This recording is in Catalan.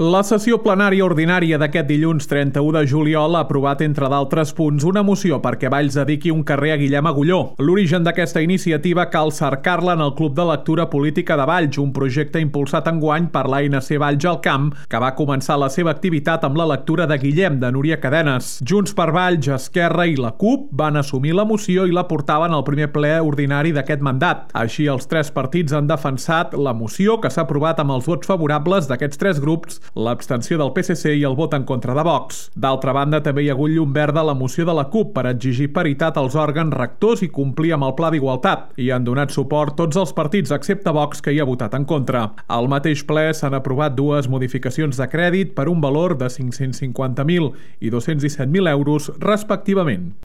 La sessió plenària ordinària d'aquest dilluns 31 de juliol ha aprovat, entre d'altres punts, una moció perquè Valls dediqui un carrer a Guillem Agulló. L'origen d'aquesta iniciativa cal cercar-la en el Club de Lectura Política de Valls, un projecte impulsat enguany per l'ANC Valls al Camp, que va començar la seva activitat amb la lectura de Guillem, de Núria Cadenes. Junts per Valls, Esquerra i la CUP van assumir la moció i la portaven al primer ple ordinari d'aquest mandat. Així, els tres partits han defensat la moció, que s'ha aprovat amb els vots favorables d'aquests tres grups, l'abstenció del PSC i el vot en contra de Vox. D'altra banda, també hi ha hagut llum verda a la moció de la CUP per exigir paritat als òrgans rectors i complir amb el Pla d'Igualtat. I han donat suport tots els partits, excepte Vox, que hi ha votat en contra. Al mateix ple s'han aprovat dues modificacions de crèdit per un valor de 550.000 i 217.000 euros, respectivament.